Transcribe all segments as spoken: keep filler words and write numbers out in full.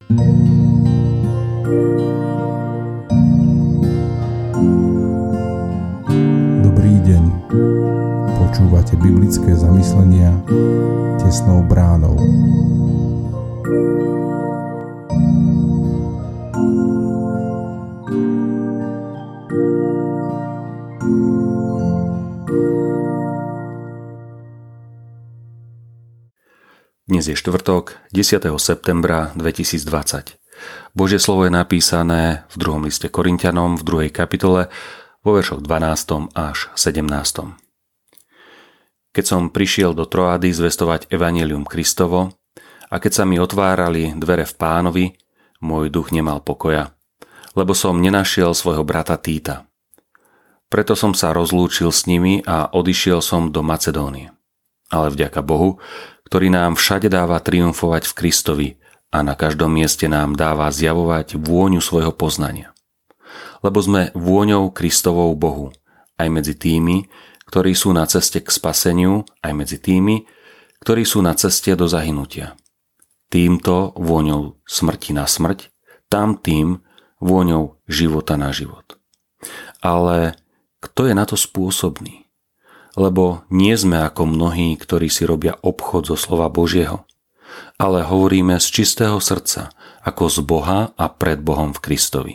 Dobrý deň. Počúvate biblické zamyslenia Tesnou bránou. Dnes je štvrtok, desiateho septembra dvetisícdvadsať. Božie slovo je napísané v druhom liste Korinťanom v druhej kapitole vo veršoch dvanástom až sedemnástom. Keď som prišiel do Troády zvestovať evanjelium Kristovo a keď sa mi otvárali dvere v Pánovi, môj duch nemal pokoja, lebo som nenašiel svojho brata Týta. Preto som sa rozlúčil s nimi a odišiel som do Macedónie. Ale vďaka Bohu, ktorý nám všade dáva triumfovať v Kristovi a na každom mieste nám dáva zjavovať vôňu svojho poznania. Lebo sme vôňou Kristovou Bohu, aj medzi tými, ktorí sú na ceste k spaseniu, aj medzi tými, ktorí sú na ceste do zahynutia. Týmto vôňou smrti na smrť, tam tým vôňou života na život. Ale kto je na to spôsobný? Lebo nie sme ako mnohí, ktorí si robia obchod zo slova Božieho, ale hovoríme z čistého srdca, ako z Boha a pred Bohom v Kristovi.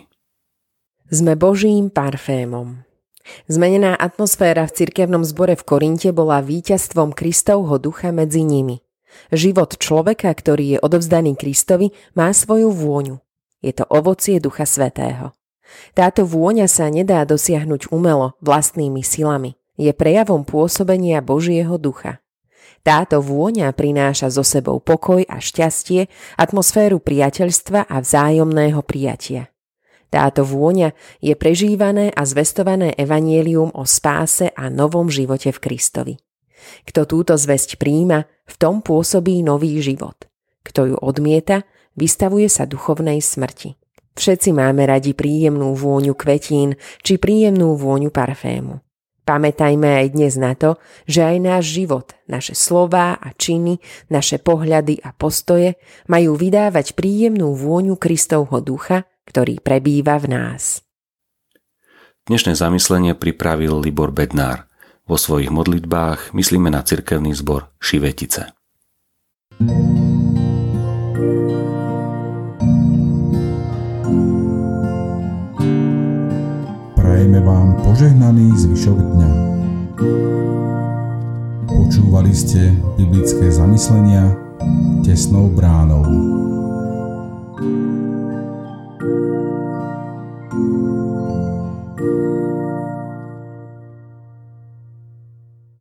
Sme Božím parfémom. Zmenená atmosféra v cirkevnom zbore v Korinte bola víťazstvom Kristovho ducha medzi nimi. Život človeka, ktorý je odovzdaný Kristovi, má svoju vôňu. Je to ovocie Ducha Svätého. Táto vôňa sa nedá dosiahnuť umelo, vlastnými silami. Je prejavom pôsobenia Božieho ducha. Táto vôňa prináša so sebou pokoj a šťastie, atmosféru priateľstva a vzájomného prijatia. Táto vôňa je prežívané a zvestované evanjelium o spáse a novom živote v Kristovi. Kto túto zvesť prijíma, v tom pôsobí nový život. Kto ju odmieta, vystavuje sa duchovnej smrti. Všetci máme radi príjemnú vôňu kvetín či príjemnú vôňu parfému. Pamätajme aj dnes na to, že aj náš život, naše slová a činy, naše pohľady a postoje majú vydávať príjemnú vôňu Kristovho ducha, ktorý prebýva v nás. Dnešné zamyslenie pripravil Libor Bednár. Vo svojich modlitbách myslíme na cirkevný zbor Šivetice. Prajeme vám požehnaný zvyšok dňa. Počúvali ste biblické zamyslenia Tesnou bránou.